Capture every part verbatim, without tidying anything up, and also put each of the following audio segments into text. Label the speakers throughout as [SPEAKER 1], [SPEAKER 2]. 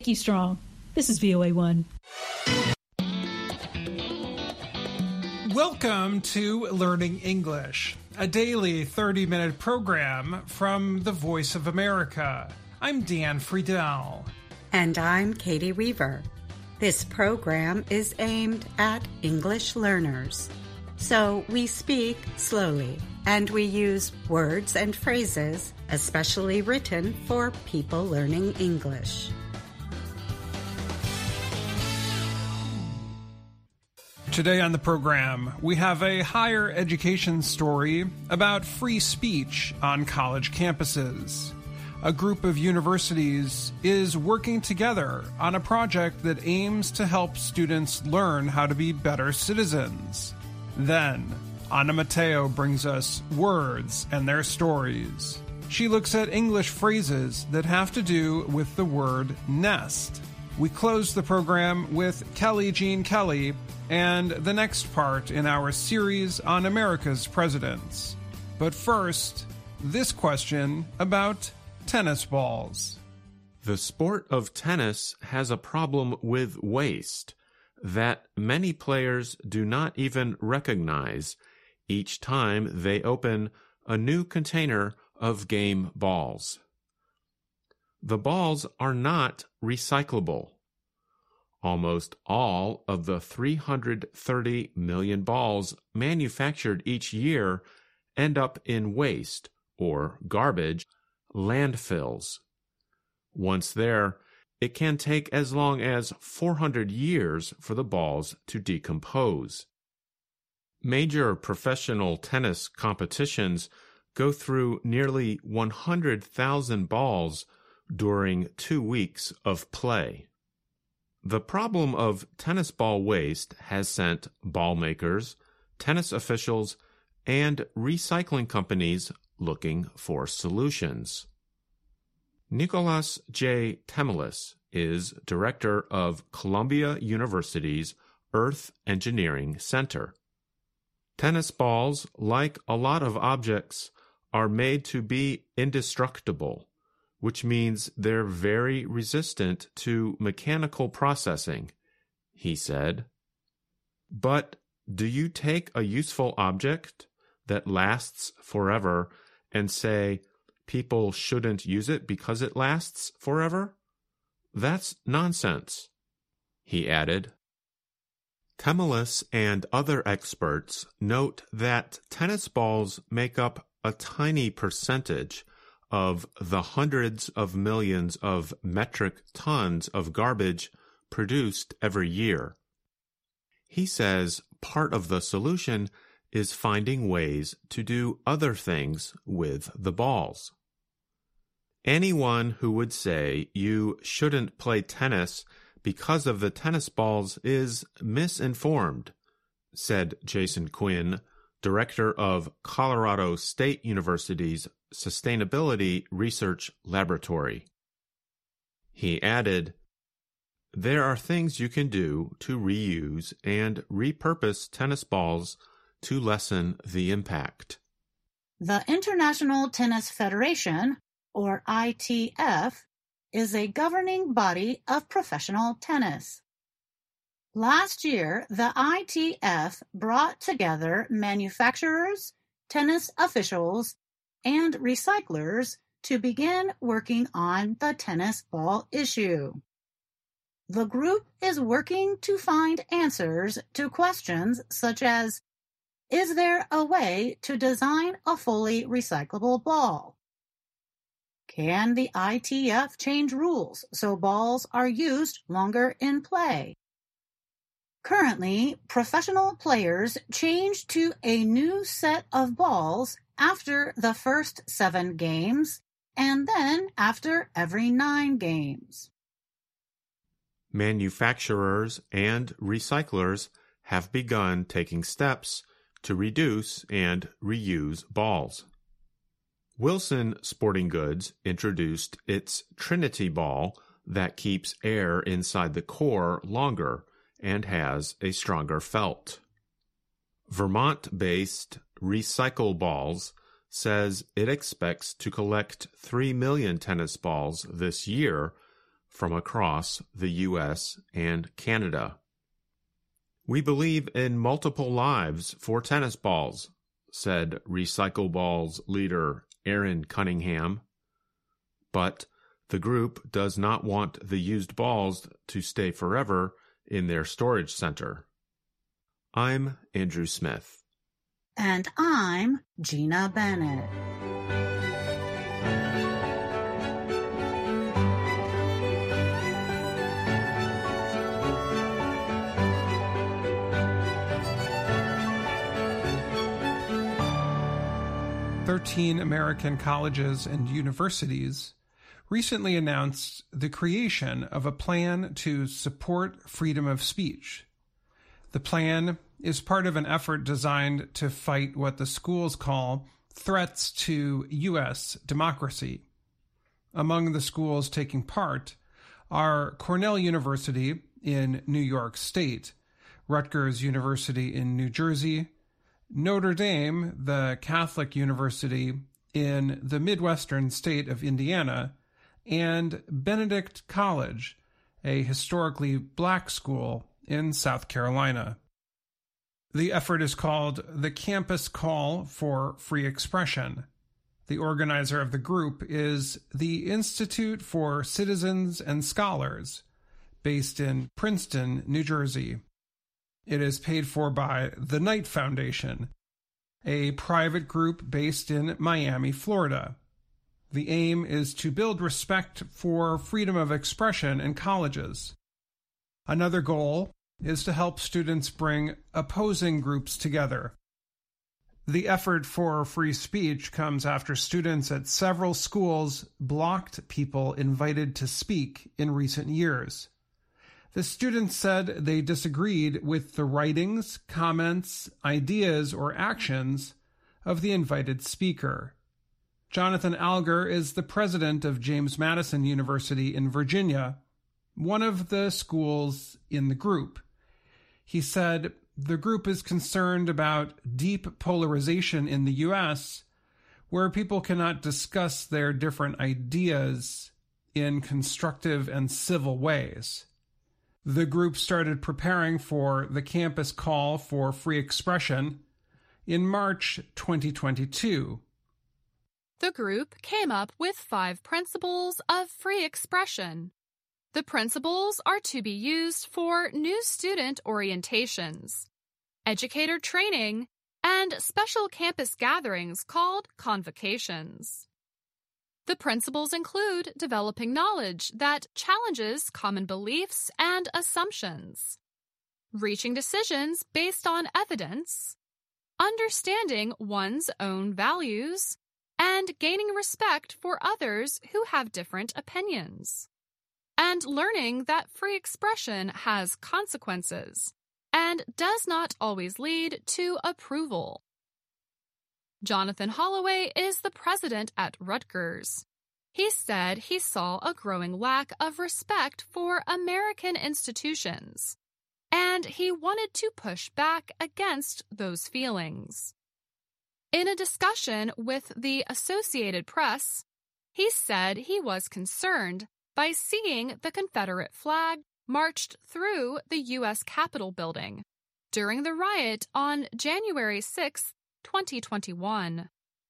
[SPEAKER 1] Nikki Strong. This is V O A one.
[SPEAKER 2] Welcome to Learning English, a daily thirty-minute program from the Voice of America. I'm Dan Friedel.
[SPEAKER 3] And I'm Katie Weaver. This program is aimed at English learners. So we speak slowly, and we use words and phrases especially written for people learning English.
[SPEAKER 2] Today on the program, we have a higher education story about free speech on college campuses. A group of universities is working together on a project that aims to help students learn how to be better citizens. Then, Anna Matteo brings us words and their stories. She looks at English phrases that have to do with the word nest. We close the program with Kelly Jean Kelly and the next part in our series on America's presidents. But first, this question about tennis balls.
[SPEAKER 4] The sport of tennis has a problem with waste that many players do not even recognize each time they open a new container of game balls. The balls are not recyclable. Almost all of the three hundred thirty million balls manufactured each year end up in waste or garbage landfills. Once there, it can take as long as four hundred years for the balls to decompose. Major professional tennis competitions go through nearly one hundred thousand balls during two weeks of play. The problem of tennis ball waste has sent ball makers, tennis officials, and recycling companies looking for solutions. Nicholas J. Temelis is director of Columbia University's Earth Engineering Center. Tennis balls, like a lot of objects, are made to be indestructible, which means they're very resistant to mechanical processing, he said. But do you take a useful object that lasts forever and say people shouldn't use it because it lasts forever? That's nonsense, he added. Temelis and other experts note that tennis balls make up a tiny percentage of the hundreds of millions of metric tons of garbage produced every year. He says part of the solution is finding ways to do other things with the balls. Anyone who would say you shouldn't play tennis because of the tennis balls is misinformed, said Jason Quinn, director of Colorado State University's Sustainability Research Laboratory. He added, "There are things you can do to reuse and repurpose tennis balls to lessen the impact."
[SPEAKER 5] The International Tennis Federation, or I T F, is a governing body of professional tennis. Last year, the I T F brought together manufacturers, tennis officials, and recyclers to begin working on the tennis ball issue. The group is working to find answers to questions such as, is there a way to design a fully recyclable ball? Can the I T F change rules so balls are used longer in play? Currently, professional players change to a new set of balls after the first seven games, and then after every nine games.
[SPEAKER 4] Manufacturers and recyclers have begun taking steps to reduce and reuse balls. Wilson Sporting Goods introduced its Trinity ball that keeps air inside the core longer and has a stronger felt. Vermont-based Recycle Balls says it expects to collect three million tennis balls this year from across the U S and Canada. "We believe in multiple lives for tennis balls," said Recycle Balls leader Aaron Cunningham. But the group does not want the used balls to stay forever in their storage center. I'm Andrew Smith.
[SPEAKER 5] And I'm Gina Bennett.
[SPEAKER 2] Thirteen American colleges and universities recently announced the creation of a plan to support freedom of speech. The plan is part of an effort designed to fight what the schools call threats to U S democracy. Among the schools taking part are Cornell University in New York State, Rutgers University in New Jersey, Notre Dame, the Catholic university in the Midwestern state of Indiana, and Benedict College, a historically black school in South Carolina. The effort is called the Campus Call for Free Expression. The organizer of the group is the Institute for Citizens and Scholars, based in Princeton, New Jersey. It is paid for by the Knight Foundation, a private group based in Miami, Florida. The aim is to build respect for freedom of expression in colleges. Another goal is to help students bring opposing groups together. The effort for free speech comes after students at several schools blocked people invited to speak in recent years. The students said they disagreed with the writings, comments, ideas, or actions of the invited speaker. Jonathan Alger is the president of James Madison University in Virginia, one of the schools in the group. He said the group is concerned about deep polarization in the U S, where people cannot discuss their different ideas in constructive and civil ways. The group started preparing for the Campus Call for Free Expression in March twenty twenty-two.
[SPEAKER 6] The group came up with five principles of free expression. The principles are to be used for new student orientations, educator training, and special campus gatherings called convocations. The principles include developing knowledge that challenges common beliefs and assumptions, reaching decisions based on evidence, understanding one's own values, and gaining respect for others who have different opinions, and learning that free expression has consequences and does not always lead to approval. Jonathan Holloway is the president at Rutgers. He said he saw a growing lack of respect for American institutions, and he wanted to push back against those feelings. In a discussion with the Associated Press, he said he was concerned by seeing the Confederate flag marched through the U S Capitol building during the riot on January sixth, twenty twenty-one.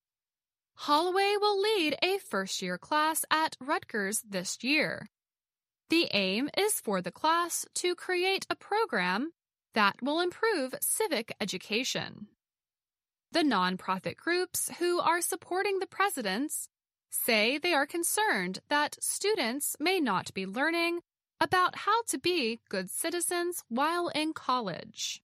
[SPEAKER 6] Holloway will lead a first-year class at Rutgers this year. The aim is for the class to create a program that will improve civic education. The nonprofit groups who are supporting the presidents say they are concerned that students may not be learning about how to be good citizens while in college.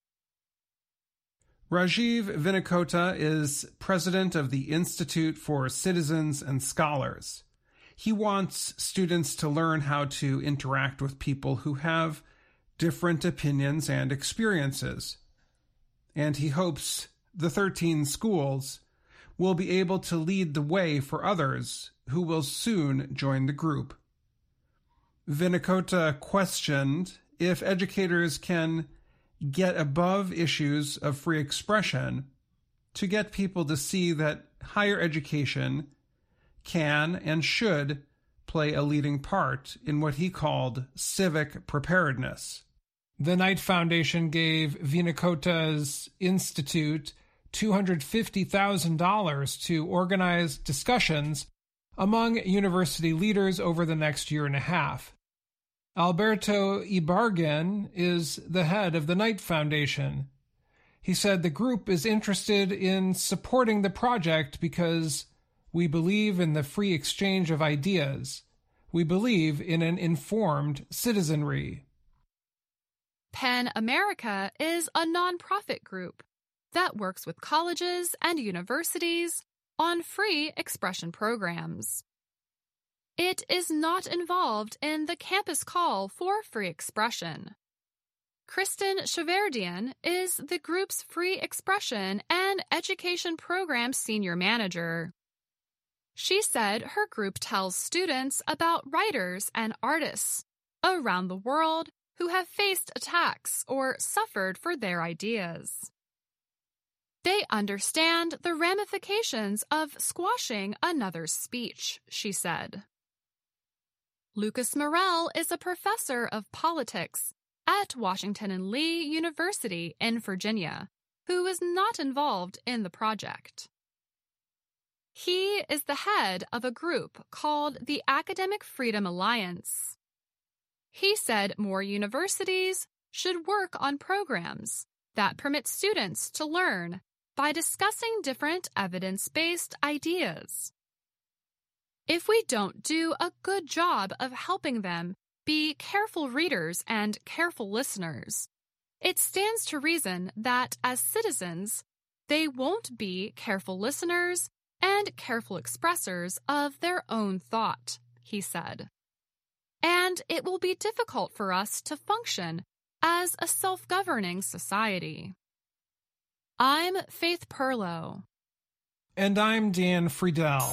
[SPEAKER 2] Rajiv Vinakota is president of the Institute for Citizens and Scholars. He wants students to learn how to interact with people who have different opinions and experiences. And he hopes the thirteen schools will be able to lead the way for others who will soon join the group. Vinakota questioned if educators can get above issues of free expression to get people to see that higher education can and should play a leading part in what he called civic preparedness. The Knight Foundation gave Vinacota's Institute two hundred fifty thousand dollars to organize discussions among university leaders over the next year and a half. Alberto Ibarguen is the head of the Knight Foundation. He said the group is interested in supporting the project because we believe in the free exchange of ideas. We believe in an informed citizenry.
[SPEAKER 6] PEN America is a nonprofit group that works with colleges and universities on free expression programs. It is not involved in the campus call for free expression. Kristen Cheverdian is the group's free expression and education program senior manager. She said her group tells students about writers and artists around the world who have faced attacks or suffered for their ideas. They understand the ramifications of squashing another's speech, she said. Lucas Morel is a professor of politics at Washington and Lee University in Virginia, who is not involved in the project. He is the head of a group called the Academic Freedom Alliance. He said more universities should work on programs that permit students to learn by discussing different evidence-based ideas. If we don't do a good job of helping them be careful readers and careful listeners, it stands to reason that as citizens, they won't be careful listeners and careful expressors of their own thought, he said. And it will be difficult for us to function as a self-governing society. I'm Faith Perlow.
[SPEAKER 2] And I'm Dan Friedel.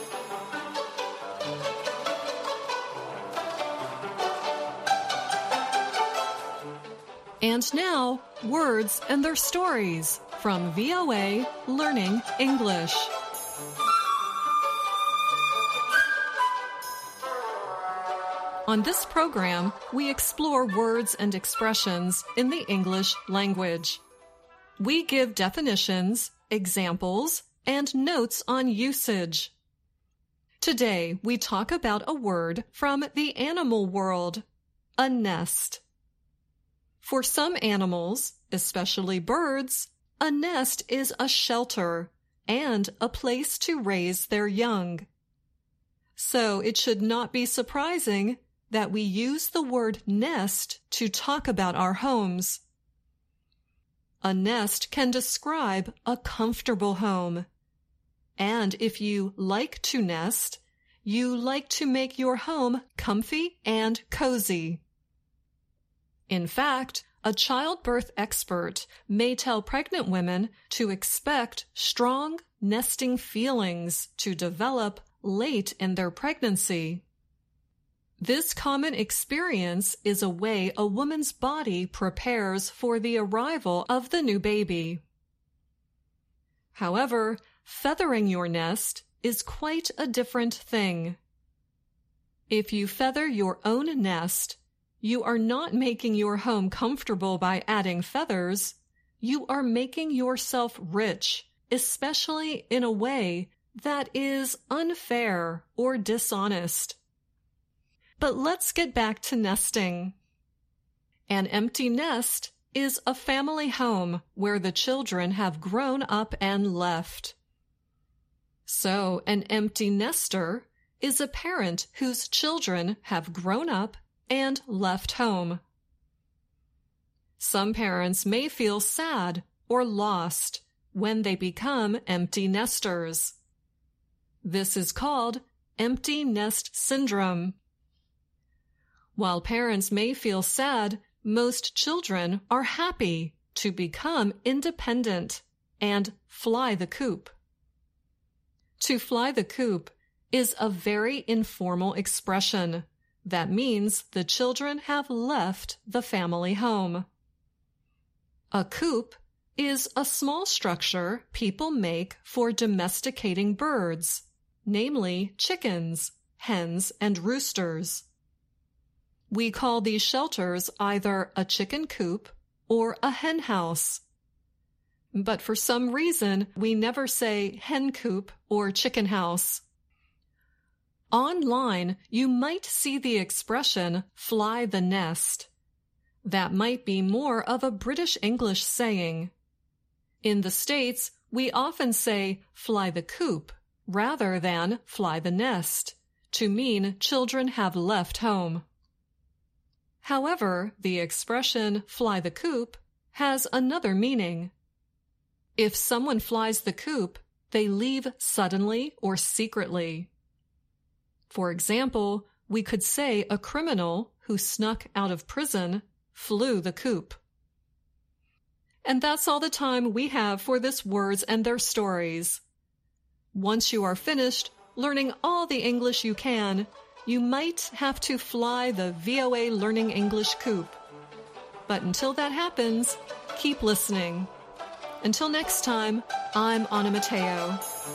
[SPEAKER 7] And now, words and their stories from V O A Learning English. On this program, we explore words and expressions in the English language. We give definitions, examples, and notes on usage. Today, we talk about a word from the animal world, a nest. For some animals, especially birds, a nest is a shelter and a place to raise their young. So it should not be surprising that we use the word nest to talk about our homes. A nest can describe a comfortable home. And if you like to nest, you like to make your home comfy and cozy. In fact, a childbirth expert may tell pregnant women to expect strong nesting feelings to develop late in their pregnancy. This common experience is a way a woman's body prepares for the arrival of the new baby. However, feathering your nest is quite a different thing. If you feather your own nest, you are not making your home comfortable by adding feathers. You are making yourself rich, especially in a way that is unfair or dishonest. But let's get back to nesting. An empty nest is a family home where the children have grown up and left. So, an empty nester is a parent whose children have grown up and left home. Some parents may feel sad or lost when they become empty nesters. This is called empty nest syndrome. While parents may feel sad, most children are happy to become independent and fly the coop. To fly the coop is a very informal expression that means the children have left the family home. A coop is a small structure people make for domesticating birds, namely chickens, hens and roosters. We call these shelters either a chicken coop or a hen house. But for some reason, we never say hen coop or chicken house. Online, you might see the expression fly the nest. That might be more of a British English saying. In the States, we often say fly the coop rather than fly the nest to mean children have left home. However, the expression fly the coop has another meaning. If someone flies the coop, they leave suddenly or secretly. For example, we could say a criminal who snuck out of prison flew the coop. And that's all the time we have for this Words and Their Stories. Once you are finished learning all the English you can, you might have to fly the V O A Learning English coop. But until that happens, keep listening. Until next time, I'm Anna Matteo.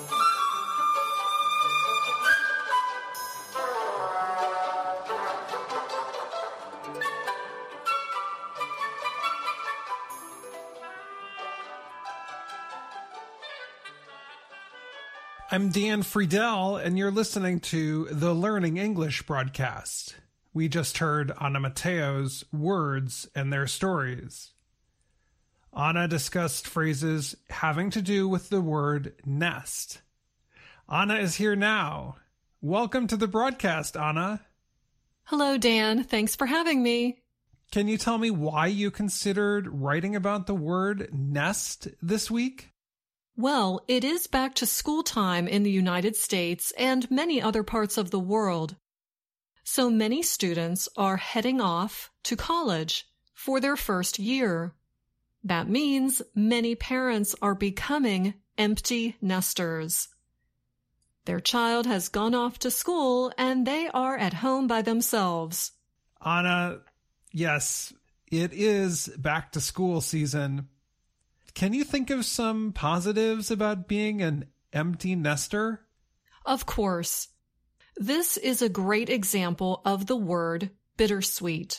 [SPEAKER 2] I'm Dan Friedel, and you're listening to the Learning English broadcast. We just heard Anna Matteo's Words and Their Stories. Anna discussed phrases having to do with the word nest. Anna is here now. Welcome to the broadcast, Anna.
[SPEAKER 7] Hello, Dan. Thanks for having me.
[SPEAKER 2] Can you tell me why you considered writing about the word nest this week?
[SPEAKER 7] Well, it is back to school time in the United States and many other parts of the world. So many students are heading off to college for their first year. That means many parents are becoming empty nesters. Their child has gone off to school and they are at home by themselves.
[SPEAKER 2] Anna, yes, it is back to school season. Can you think of some positives about being an empty nester?
[SPEAKER 7] Of course. This is a great example of the word bittersweet.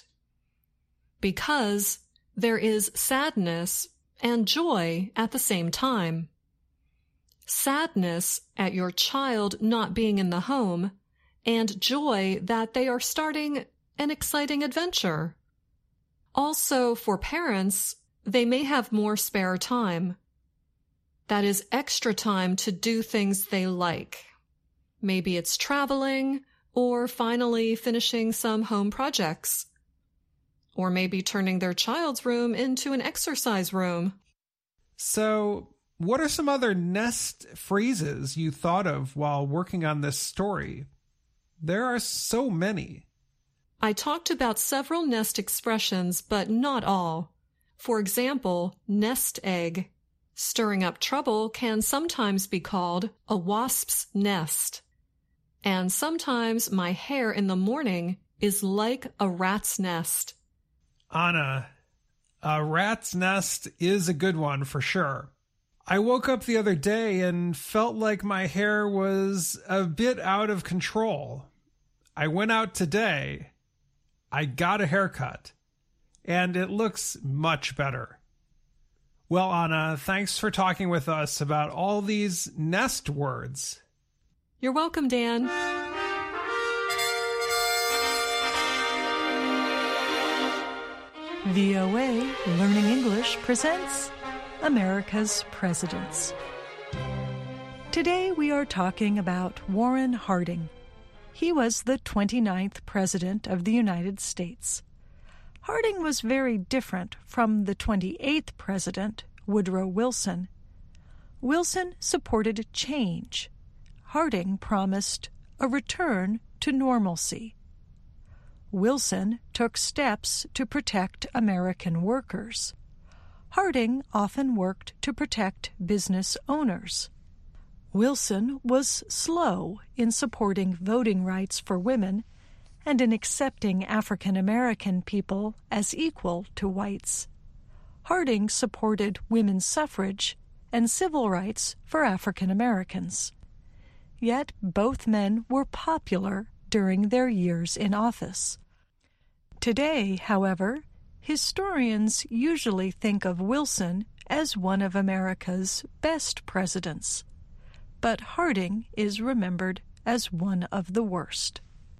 [SPEAKER 7] Because there is sadness and joy at the same time. Sadness at your child not being in the home, and joy that they are starting an exciting adventure. Also, for parents, they may have more spare time. That is extra time to do things they like. Maybe it's traveling, or finally finishing some home projects. Or maybe turning their child's room into an exercise room.
[SPEAKER 2] So, what are some other nest phrases you thought of while working on this story? There are so many.
[SPEAKER 7] I talked about several nest expressions, but not all. For example, nest egg. Stirring up trouble can sometimes be called a wasp's nest. And sometimes my hair in the morning is like a rat's nest.
[SPEAKER 2] Anna, a rat's nest is a good one for sure. I woke up the other day and felt like my hair was a bit out of control. I went out today. I got a haircut. And it looks much better. Well, Anna, thanks for talking with us about all these nest words.
[SPEAKER 7] You're welcome, Dan.
[SPEAKER 1] V O A Learning English presents America's Presidents. Today we are talking about Warren Harding. He was the twenty-ninth President of the United States. Harding was very different from the twenty-eighth President, Woodrow Wilson. Wilson supported change. Harding promised a return to normalcy. Wilson took steps to protect American workers. Harding often worked to protect business owners. Wilson was slow in supporting voting rights for women and in accepting African American people as equal to whites. Harding supported women's suffrage and civil rights for African Americans. Yet both men were popular during their years in office. Today, however, historians usually think of Wilson as one of America's best presidents, but Harding is remembered as one of the worst.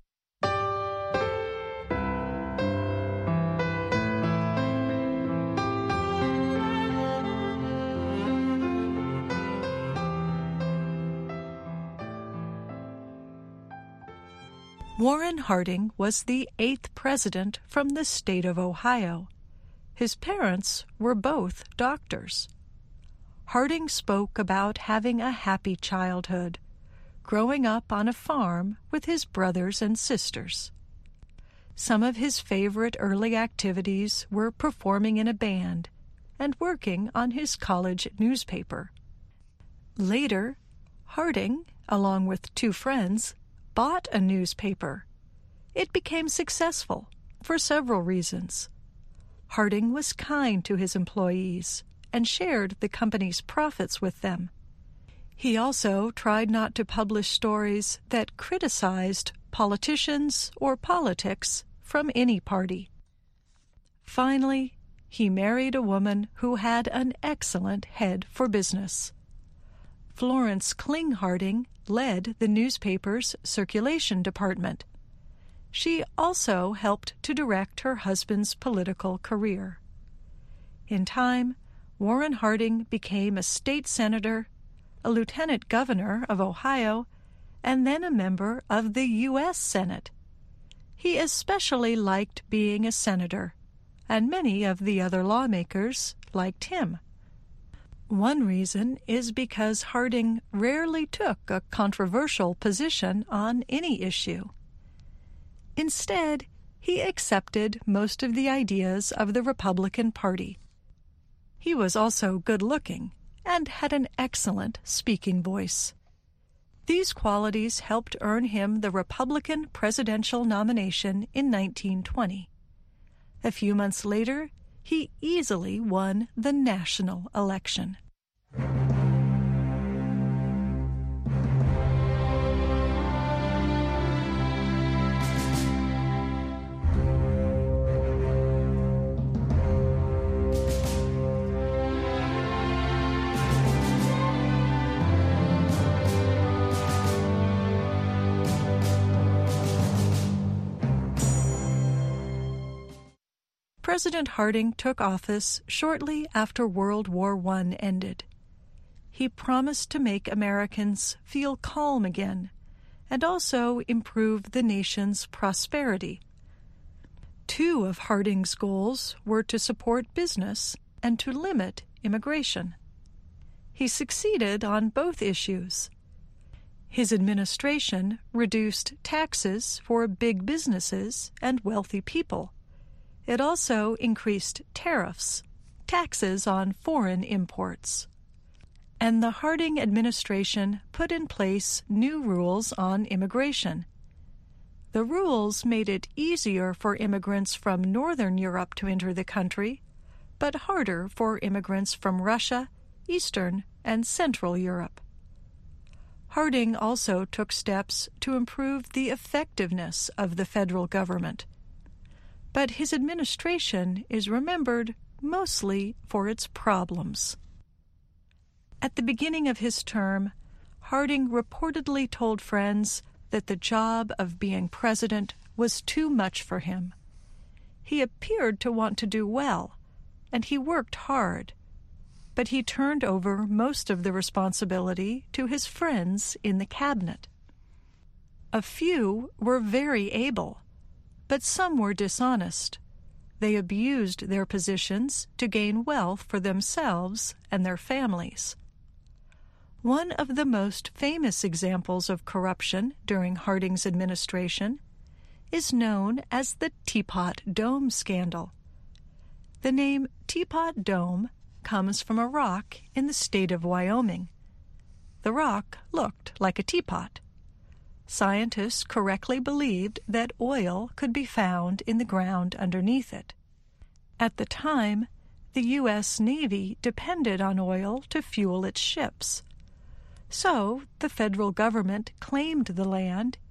[SPEAKER 1] Warren Harding was the eighth president from the state of Ohio. His parents were both doctors. Harding spoke about having a happy childhood, growing up on a farm with his brothers and sisters. Some of his favorite early activities were performing in a band and working on his college newspaper. Later, Harding, along with two friends, bought a newspaper. It became successful for several reasons. Harding was kind to his employees and shared the company's profits with them. He also tried not to publish stories that criticized politicians or politics from any party. Finally, he married a woman who had an excellent head for business. Florence Kling Harding led the newspaper's circulation department. She also helped to direct her husband's political career. In time, Warren Harding became a state senator, a lieutenant governor of Ohio, and then a member of the U S Senate. He especially liked being a senator, and many of the other lawmakers liked him. One reason is because Harding rarely took a controversial position on any issue. Instead, he accepted most of the ideas of the Republican Party. He was also good-looking and had an excellent speaking voice. These qualities helped earn him the Republican presidential nomination in nineteen twenty. A few months later, he easily won the national election. President Harding took office shortly after World War One ended. He promised to make Americans feel calm again and also improve the nation's prosperity. Two of Harding's goals were to support business and to limit immigration. He succeeded on both issues. His administration reduced taxes for big businesses and wealthy people. It also increased tariffs, taxes on foreign imports. And the Harding administration put in place new rules on immigration. The rules made it easier for immigrants from Northern Europe to enter the country, but harder for immigrants from Russia, Eastern, and Central Europe. Harding also took steps to improve the effectiveness of the federal government. But his administration is remembered mostly for its problems. At the beginning of his term, Harding reportedly told friends that the job of being president was too much for him. He appeared to want to do well, and he worked hard, but he turned over most of the responsibility to his friends in the cabinet. A few were very able, but some were dishonest. They abused their positions to gain wealth for themselves and their families. One of the most famous examples of corruption during Harding's administration is known as the Teapot Dome scandal. The name Teapot Dome comes from a rock in the state of Wyoming. The rock looked like a teapot. Scientists correctly believed that oil could be found in the ground underneath it. At the time, the U S Navy depended on oil to fuel its ships. So the federal government claimed the land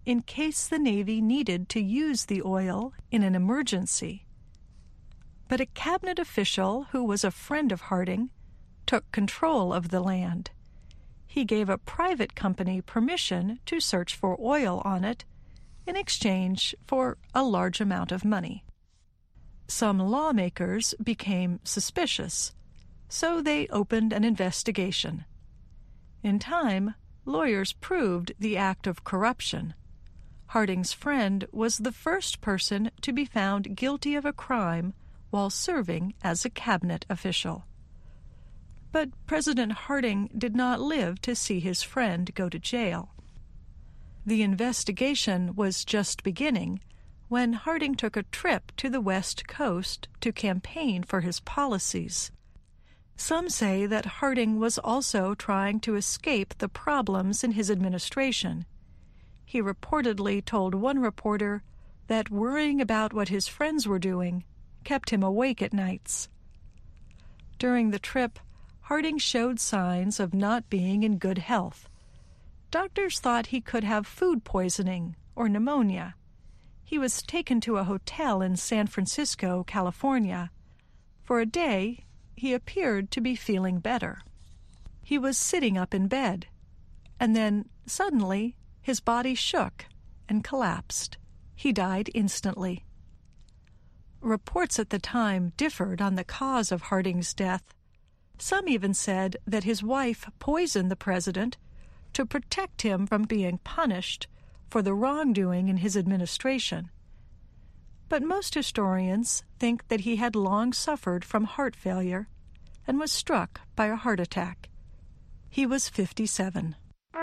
[SPEAKER 1] in case the Navy needed to use the oil in an emergency. But a cabinet official who was a friend of Harding took control of the land. He gave a private company permission to search for oil on it in exchange for a large amount of money. Some lawmakers became suspicious, so they opened an investigation. In time, lawyers proved the act of corruption. Harding's friend was the first person to be found guilty of a crime while serving as a cabinet official. But President Harding did not live to see his friend go to jail. The investigation was just beginning when Harding took a trip to the West Coast to campaign for his policies. Some say that Harding was also trying to escape the problems in his administration. He reportedly told one reporter that worrying about what his friends were doing kept him awake at nights. During the trip, Harding showed signs of not being in good health. Doctors thought he could have food poisoning or pneumonia. He was taken to a hotel in San Francisco, California. For a day, he appeared to be feeling better. He was sitting up in bed, and then, suddenly, his body shook and collapsed. He died instantly. Reports at the time differed on the cause of Harding's death. Some even said that his wife poisoned the president to protect him from being punished for the wrongdoing in his administration. But most historians think that he had long suffered from heart failure and was struck by a heart attack. He was fifty-seven.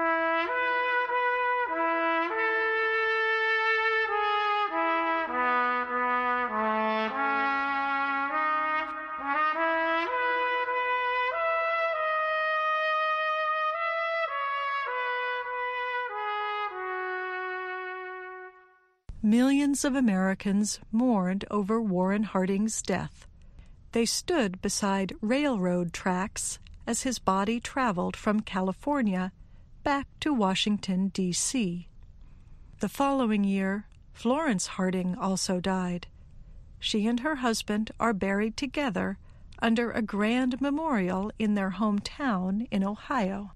[SPEAKER 1] Millions of Americans mourned over Warren Harding's death. They stood beside railroad tracks as his body traveled from California back to Washington, D C The following year, Florence Harding also died. She and her husband are buried together under a grand memorial in their hometown in Ohio.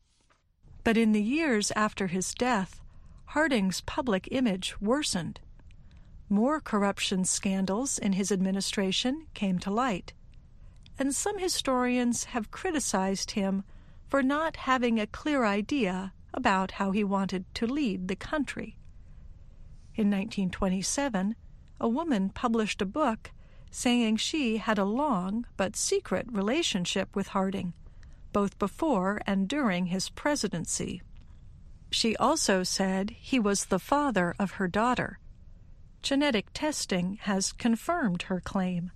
[SPEAKER 1] But in the years after his death, Harding's public image worsened. More corruption scandals in his administration came to light, and some historians have criticized him for not having a clear idea about how he wanted to lead the country. In nineteen twenty-seven, a woman published a book saying she had a long but secret relationship with Harding, both before and during his presidency. She also said he was the father of her daughter. Genetic testing has confirmed her claim.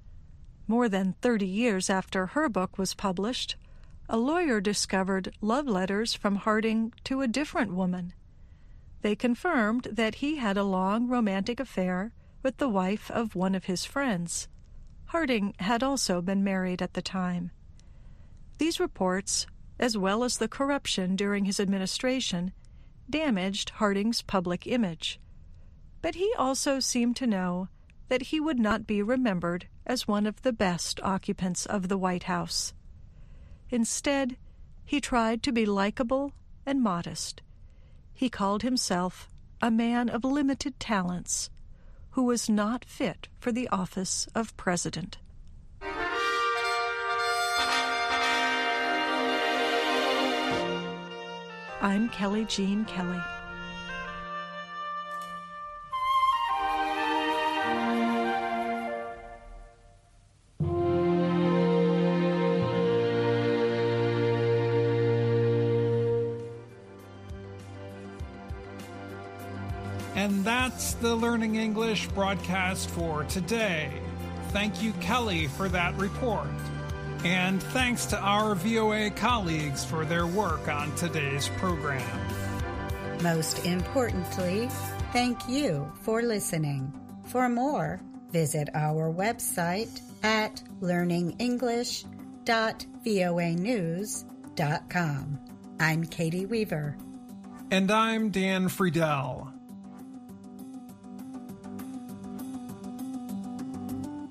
[SPEAKER 1] More than thirty years after her book was published, a lawyer discovered love letters from Harding to a different woman. They confirmed that he had a long romantic affair with the wife of one of his friends. Harding had also been married at the time. These reports, as well as the corruption during his administration, damaged Harding's public image. But he also seemed to know that he would not be remembered as one of the best occupants of the White House. Instead, he tried to be likable and modest. He called himself a man of limited talents who was not fit for the office of president. I'm Kelly Jean Kelly.
[SPEAKER 2] And that's the Learning English broadcast for today. Thank you, Kelly, for that report. And thanks to our V O A colleagues for their work on today's program.
[SPEAKER 3] Most importantly, thank you for listening. For more, visit our website at learning english dot voa news dot com. I'm Katie Weaver.
[SPEAKER 2] And I'm Dan Friedel.